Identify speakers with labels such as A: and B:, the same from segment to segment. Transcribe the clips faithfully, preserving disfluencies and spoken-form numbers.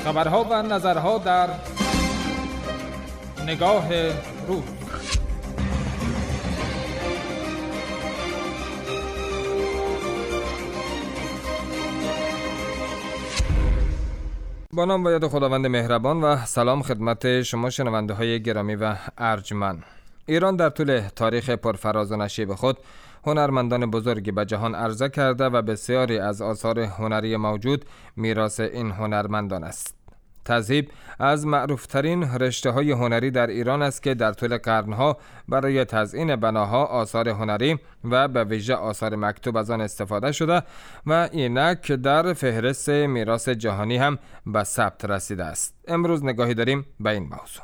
A: خبرها و نظرها در نگاه روز. با نام و یاد خداوند مهربان و سلام خدمت شما شنونده های گرامی و ارجمند. ایران در طول تاریخ پرفراز و نشیب خود هنرمندان بزرگی به جهان عرضه کرده و بسیاری از آثار هنری موجود میراث این هنرمندان است. تذهیب از معروفترین رشته‌های هنری در ایران است که در طول قرنها برای تزیین بناها آثار هنری و به ویژه آثار مکتوب از آن استفاده شده و اینک در فهرست میراث جهانی هم به ثبت رسیده است. امروز نگاهی داریم به این موضوع.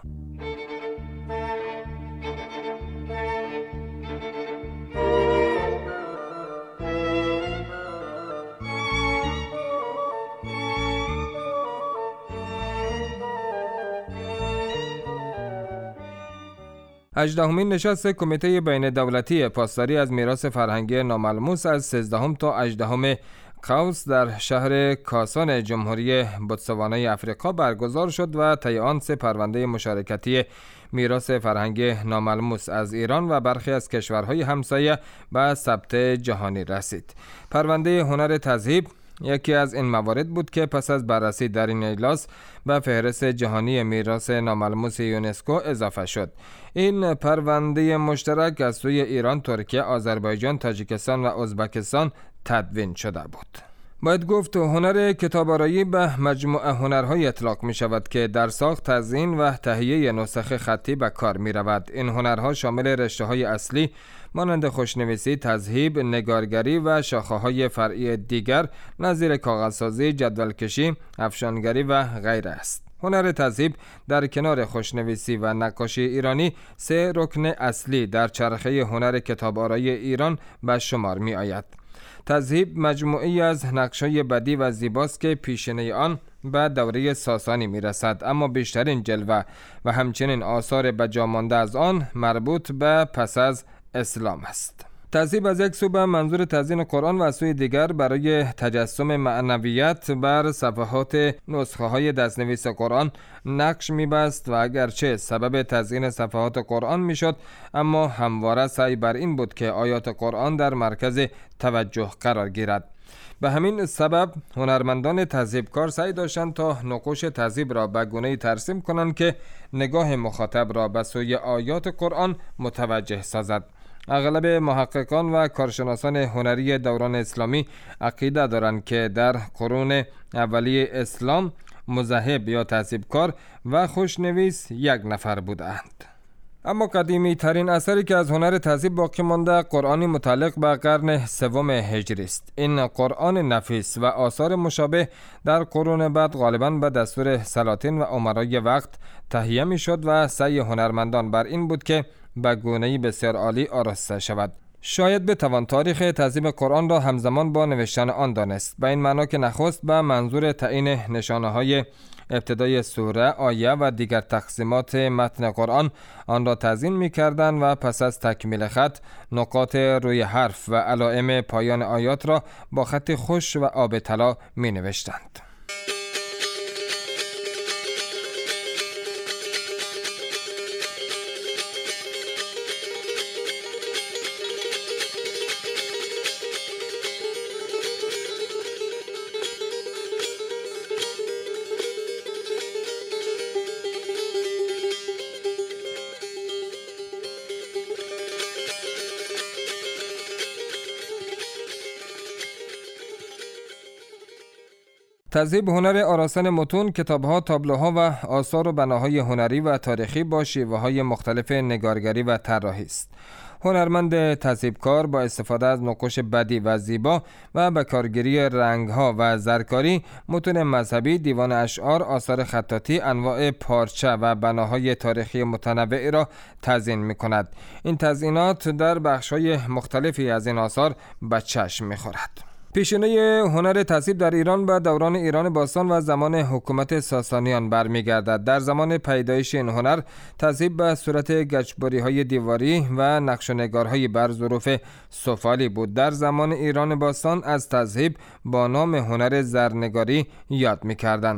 A: هجدهمین نشست کمیته بین دولتی پاسداری از میراث فرهنگی ناملموس از سیزدهم تا هجدهم قوس در شهر کاسان جمهوری بوتسوانای افریقا برگزار شد و طی آن سه پرونده مشارکتی میراث فرهنگی ناملموس از ایران و برخی از کشورهای همسایه به ثبت جهانی رسید. پرونده هنر تذهیب یکی از این موارد بود که پس از بررسی در این اجلاس به فهرست جهانی میراث ناملموس یونسکو اضافه شد. این پرونده مشترک از سوی ایران، ترکیه، آذربایجان، تاجیکستان و ازبکستان تدوین شده بود. باید گفت هنر کتاب‌آرایی به مجموعه هنرهای اطلاق می شود که در ساخت، تزیین و تهیه نسخ خطی به کار می رود. این هنرها شامل رشته‌های اصلی مانند خوشنویسی، تذهیب، نگارگری و شاخه‌های فرعی دیگر نظیر کاغذسازی، جدولکشی، افشانگری و غیره است. هنر تذهیب در کنار خوشنویسی و نقاشی ایرانی سه رکن اصلی در چرخه هنر کتاب‌آرایی ایران به شمار می آید. تذهیب مجموعی از نقش‌های بدی و زیباست که پیشینه آن به دوره ساسانی میرسد، اما بیشترین جلوه و همچنین آثار بجامانده از آن مربوط به پس از اسلام است. تذهیب از یک سو به منظور تزیین قرآن و از سوی دیگر برای تجسم معنویت بر صفحات نسخه های دستنویس قرآن نقش میبست و اگرچه سبب تزیین صفحات قرآن میشد، اما همواره سعی بر این بود که آیات قرآن در مرکز توجه قرار گیرد. به همین سبب هنرمندان تذهیبکار سعی داشتند تا نقوش تذهیب را به گونه‌ای ترسیم کنند که نگاه مخاطب را به سوی آیات قرآن متوجه سازد. اغلب محققان و کارشناسان هنری دوران اسلامی عقیده دارند که در قرون اولیه اسلام مذهب یا تذهیبکار و خوشنویس یک نفر بودند. اما قدیمی ترین اثری که از هنر تذهیب باقی مانده قرآنی متعلق به قرن سوم هجری است. این قرآن نفیس و آثار مشابه در قرون بعد غالباً به دستور سلاطین و امرای وقت تهیه می شد و سعی هنرمندان بر این بود که به گونه‌ای بسیار عالی آراسته شود. شاید بتوان تاریخ تذهیب قرآن را همزمان با نوشتن آن دانست، به این معنا که نخست به منظور تعیین نشانه‌های ابتدای سوره، آیه و دیگر تقسیمات متن قرآن آن را تزیین می‌کردند و پس از تکمیل خط نقاط روی حرف و علائم پایان آیات را با خط خوش و آب طلا می‌نوشتند. تذهیب هنر آراستن متون، کتاب‌ها، تابلوها و آثار و بناهای هنری و تاریخی با شیوه‌های مختلف نگارگری و طراحی است. هنرمند تذهیبکار با استفاده از نقوش بدیع و زیبا و به کارگیری رنگ‌ها و زرکاری، متون مذهبی، دیوان اشعار، آثار خطاطی، انواع پارچه و بناهای تاریخی متنوعی را تزیین می‌کند. این تزیینات در بخش‌های مختلفی از این آثار به چشم می‌خورد. پیشینه هنر تذهیب در ایران به دوران ایران باستان و زمان حکومت ساسانیان برمیگردد. در زمان پیدایش این هنر، تذهیب به صورت گچبری‌های دیواری و نقش و نگارهای بر ظروف سفالی بود. در زمان ایران باستان از تذهیب با نام هنر زرنگاری یاد می‌کردند.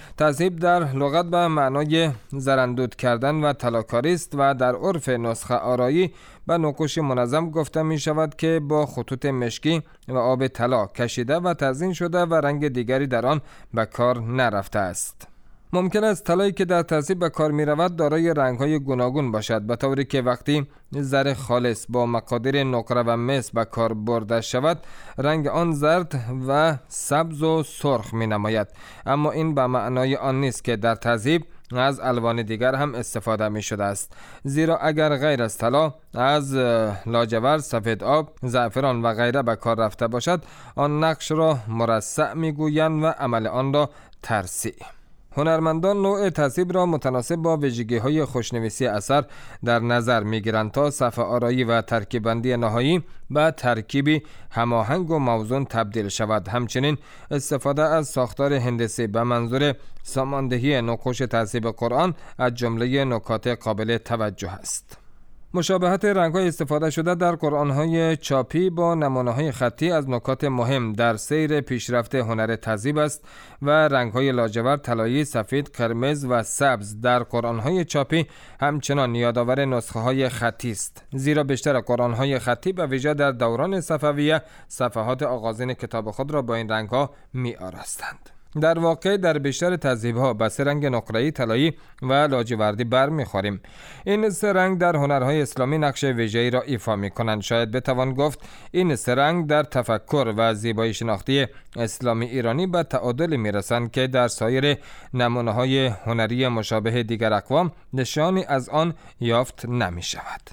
A: تذهیب در لغت به معنای زرندود کردن و طلاکاری است و در عرف نسخه آرایی به نقوش منظم گفته می شود که با خطوط مشکی و آب طلا کشیده و تزیین شده و رنگ دیگری در آن به کار نرفته است. ممکن است طلایی که در تذهیب به کار می رود دارای رنگ‌های گوناگون باشد، به طوری که وقتی زر خالص با مقادیر نقره و مس به کار برده شود رنگ آن زرد و سبز و سرخ می نماید. اما این به معنای آن نیست که در تذهیب از الوان دیگر هم استفاده می شده است، زیرا اگر غیر از طلا از لاجورد، سفید آب، زعفران و غیره به کار رفته باشد آن نقش را مرصع می گویند و عمل آن را ترصیع. هنرمندان نوع تذهیب را متناسب با ویژگی‌های خوشنویسی اثر در نظر می‌گیرند تا صفحه آرایی و ترکیب بندی نهایی به ترکیبی هماهنگ و موزون تبدیل شود. همچنین استفاده از ساختار هندسی به منظور ساماندهی نقوش تذهیب قرآن از جمله نکات قابل توجه است. مشابهت رنگ‌های استفاده شده در قرآن‌های چاپی با نمونه‌های خطی از نکات مهم در سیر پیشرفت هنر تذهیب است و رنگ‌های لاجورد، طلایی، سفید، قرمز و سبز در قرآن‌های چاپی همچنان یادآور نسخه‌های خطی است، زیرا بیشتر قرآن‌های خطی به ویژه در دوران صفویه صفحات آغازین کتاب خود را با این رنگ‌ها می‌آراستند. در واقع در بیشتر تذهیب‌ها به سه رنگ نقره‌ای، طلایی و لاجوردی برمی‌خوریم. این سه رنگ در هنرهای اسلامی نقش ویژه‌ای را ایفا می‌کنند. شاید بتوان گفت این سه رنگ در تفکر و زیبایی شناختی اسلامی ایرانی به تعادل می‌رسند که در سایر نمونه‌های هنری مشابه دیگر اقوام نشانی از آن یافت نمی‌شود.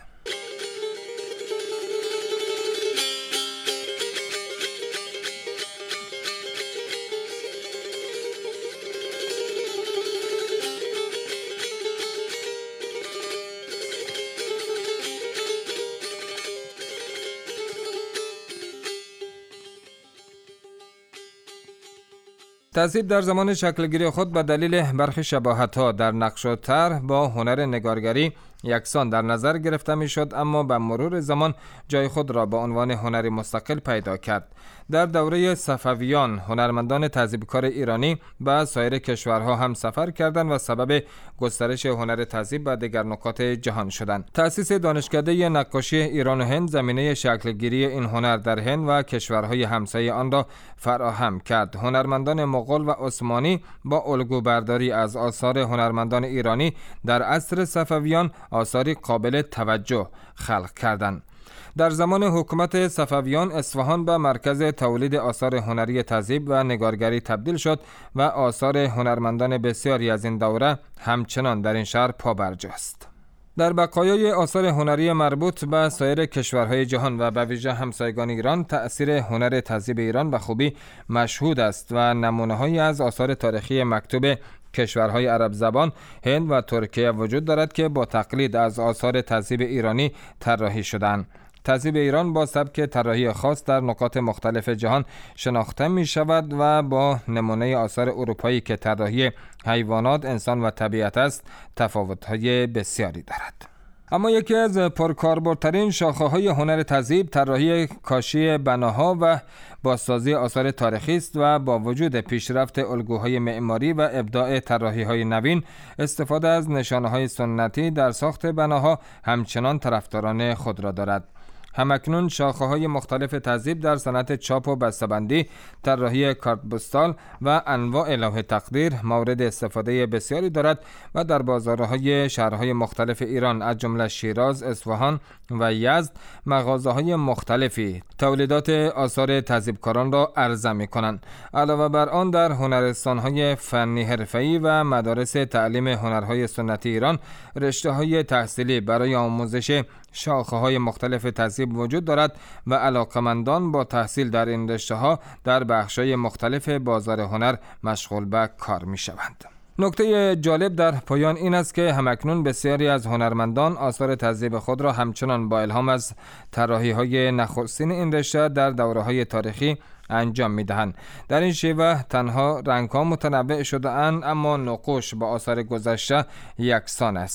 A: تذهیب در زمان شکلگیری خود به دلیل برخی شباهت‌ها در نقش و طرح با هنر نگارگری یکسان در نظر گرفته می شد، اما به مرور زمان جای خود را به عنوان هنری مستقل پیدا کرد. در دوره صفویان هنرمندان تذهیبکار ایرانی به سایر کشورها هم سفر کردند و سبب گسترش هنر تذهیب به دیگر نقاط جهان شدند. تأسیس دانشکده نقاشی ایران و هند زمینه شکلگیری این هنر در هند و کشورهای همسایه آن را فراهم کرد. هنرمندان مغول و عثمانی با الگوبرداری از آثار هنرمندان ایرانی در عصر صفویان آثاری قابل توجه خلق کردند. در زمان حکومت صفویان اصفهان به مرکز تولید آثار هنری تذهیب و نگارگری تبدیل شد و آثار هنرمندان بسیاری از این دوره همچنان در این شهر پابرجاست. در بقایای آثار هنری مربوط به سایر کشورهای جهان و به ویژه همسایگان ایران تأثیر هنر تذهیب ایران به خوبی مشهود است و نمونه‌هایی از آثار تاریخی مکتوب کشورهای عرب زبان، هند و ترکیه وجود دارد که با تقلید از آثار تذهیب ایرانی طراحی شدند. تذهیب ایران با سبک طراحی خاص در نقاط مختلف جهان شناخته می شود و با نمونه آثار اروپایی که طراحی حیوانات، انسان و طبیعت است تفاوت‌های بسیاری دارد. اما یکی از پرکاربردترین شاخه‌های هنر تذهیب طراحی کاشی بناها و بازسازی آثار تاریخی است و با وجود پیشرفت الگوهای معماری و ابداع طراحی‌های نوین، استفاده از نشانه‌های سنتی در ساخت بناها همچنان طرفداران خود را دارد. همکنون شاخه‌های مختلف تذهیب در صنعت چاپ و بسته‌بندی، طراحی کارت‌پستال و انواع لوح تقدیر مورد استفاده بسیاری دارد و در بازارهای شهرهای مختلف ایران از جمله شیراز، اصفهان و یزد مغازه‌های مختلفی تولیدات آثار تذهیبکاران را عرضه می‌کنند. علاوه بر آن در هنرستان‌های فنی حرفه‌ای و مدارس تعلیم هنرهای سنتی ایران رشته‌های تحصیلی برای آموزش شاخه‌های مختلف تذهیب وجود دارد و علاقمندان با تحصیل در این رشته‌ها در بخش‌های مختلف بازار هنر مشغول به کار می‌شوند. نکته جالب در پایان این است که همکنون بسیاری از هنرمندان آثار تذهیب خود را همچنان با الهام از طراحی‌های نخستین این رشته در دوره‌های تاریخی انجام می‌دهند. در این شیوه تنها رنگ‌ها متنوع شده‌اند اما نقوش با آثار گذشته یکسان است.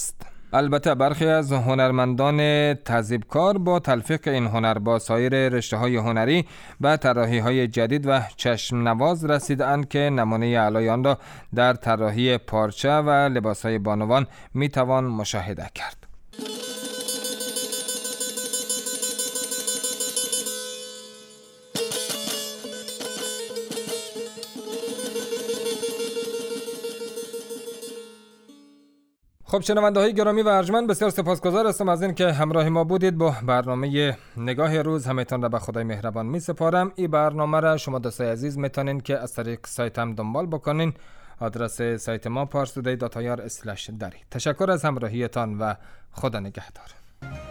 A: البته برخی از هنرمندان تذیبکار با تلفیق این هنر با سایر رشته‌های هنری به طراحی‌های جدید و چشم نواز رسیدند که نمونه اعلای آن را در طراحی پارچه و لباس‌های بانوان می‌توان مشاهده کرد. خب شنونده های گرامی و ارجمند، بسیار سپاسگزار هستم از این که همراه ما بودید. با برنامه نگاه روز همتون را به خدای مهربان می سپارم. این برنامه را شما دوستای عزیز میتونین که از طریق سایت هم دنبال بکنین. آدرس سایت ما پارس تودی دات آی آر اسلش دری. تشکر از همراهیتان و خدا نگهدار.